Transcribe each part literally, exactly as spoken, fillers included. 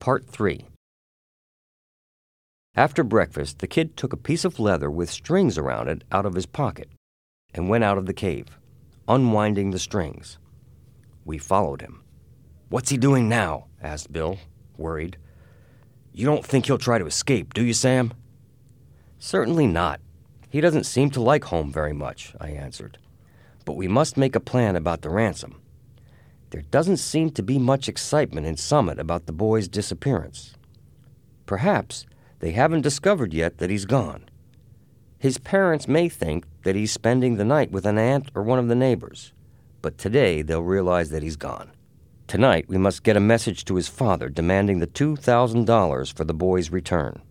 Part three. After breakfast, the kid took a piece of leather with strings around it out of his pocket and went out of the cave, unwinding the strings. We followed him. "What's he doing now?" asked Bill, worried. "You don't think he'll try to escape, do you, Sam?" "Certainly not. He doesn't seem to like home very much," I answered. "But we must make a plan about the ransom. There doesn't seem to be much excitement in Summit about the boy's disappearance. Perhaps they haven't discovered yet that he's gone. His parents may think that he's spending the night with an aunt or one of the neighbors, but today they'll realize that he's gone. Tonight we must get a message to his father demanding the two thousand dollars for the boy's return."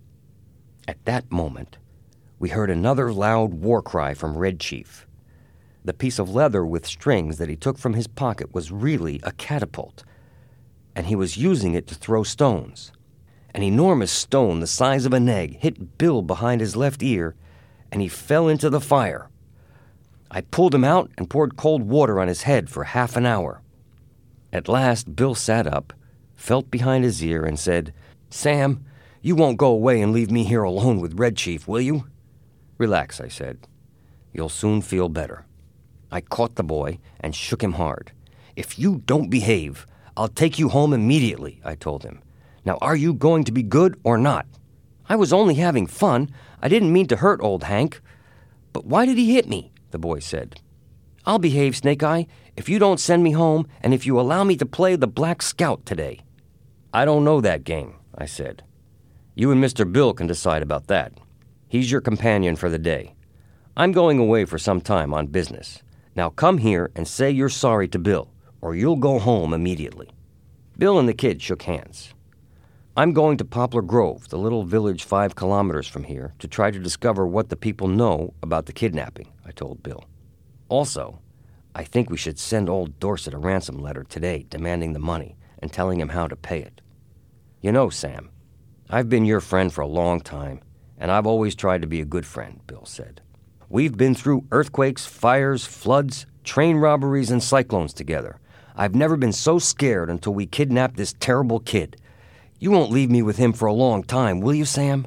At that moment, we heard another loud war cry from Red Chief. The piece of leather with strings that he took from his pocket was really a catapult, and he was using it to throw stones. An enormous stone the size of an egg hit Bill behind his left ear, and he fell into the fire. I pulled him out and poured cold water on his head for half an hour. At last, Bill sat up, felt behind his ear, and said, "Sam, you won't go away and leave me here alone with Red Chief, will you?" "Relax," I said. "You'll soon feel better." I caught the boy and shook him hard. "If you don't behave, I'll take you home immediately," I told him. "Now, are you going to be good or not?" "I was only having fun. I didn't mean to hurt old Hank." "But why did he hit me?" the boy said. "I'll behave, Snake Eye, if you don't send me home and if you allow me to play the Black Scout today." "I don't know that game," I said. "You and Mister Bill can decide about that. He's your companion for the day. I'm going away for some time on business. Now come here and say you're sorry to Bill, or you'll go home immediately." Bill and the kid shook hands. "I'm going to Poplar Grove, the little village five kilometers from here, to try to discover what the people know about the kidnapping," I told Bill. "Also, I think we should send old Dorset a ransom letter today demanding the money and telling him how to pay it. You know, Sam, I've been your friend for a long time, and I've always tried to be a good friend," Bill said. "We've been through earthquakes, fires, floods, train robberies, and cyclones together. I've never been so scared until we kidnapped this terrible kid. You won't leave me with him for a long time, will you, Sam?"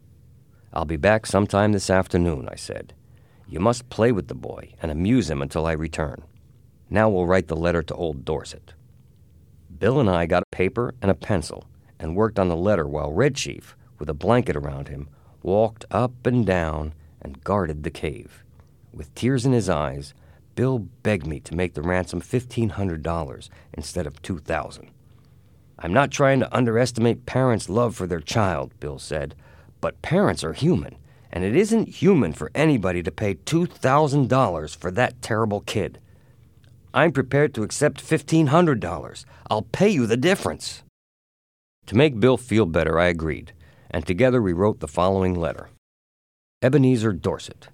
"I'll be back sometime this afternoon," I said. "You must play with the boy and amuse him until I return. Now we'll write the letter to old Dorset." Bill and I got a paper and a pencil and worked on the letter while Red Chief, with a blanket around him, walked up and down and guarded the cave. With tears in his eyes, Bill begged me to make the ransom fifteen hundred dollars instead of two thousand dollars. "I'm not trying to underestimate parents' love for their child," Bill said, "but parents are human, and it isn't human for anybody to pay two thousand dollars for that terrible kid. I'm prepared to accept fifteen hundred dollars. I'll pay you the difference." To make Bill feel better, I agreed, and together we wrote the following letter. Ebenezer Dorset,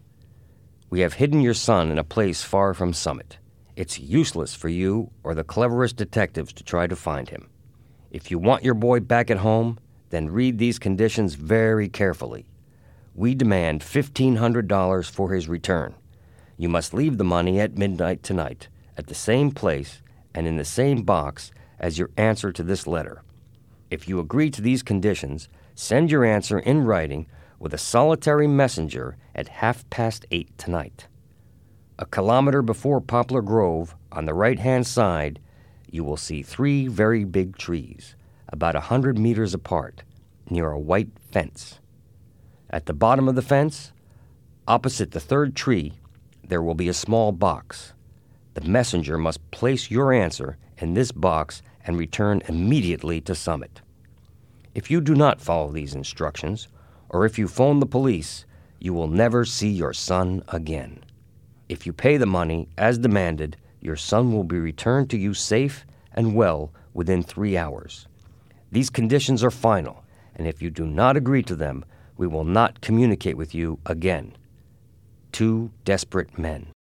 we have hidden your son in a place far from Summit. It's useless for you or the cleverest detectives to try to find him. If you want your boy back at home, then read these conditions very carefully. We demand fifteen hundred dollars for his return. You must leave the money at midnight tonight, at the same place and in the same box as your answer to this letter. If you agree to these conditions, send your answer in writing with a solitary messenger at half past eight tonight. A kilometer before Poplar Grove, on the right-hand side, you will see three very big trees, about a hundred meters apart, near a white fence. At the bottom of the fence, opposite the third tree, there will be a small box. The messenger must place your answer in this box and return immediately to Summit. If you do not follow these instructions, or if you phone the police, you will never see your son again. If you pay the money as demanded, your son will be returned to you safe and well within three hours. These conditions are final, and if you do not agree to them, we will not communicate with you again. Two desperate men."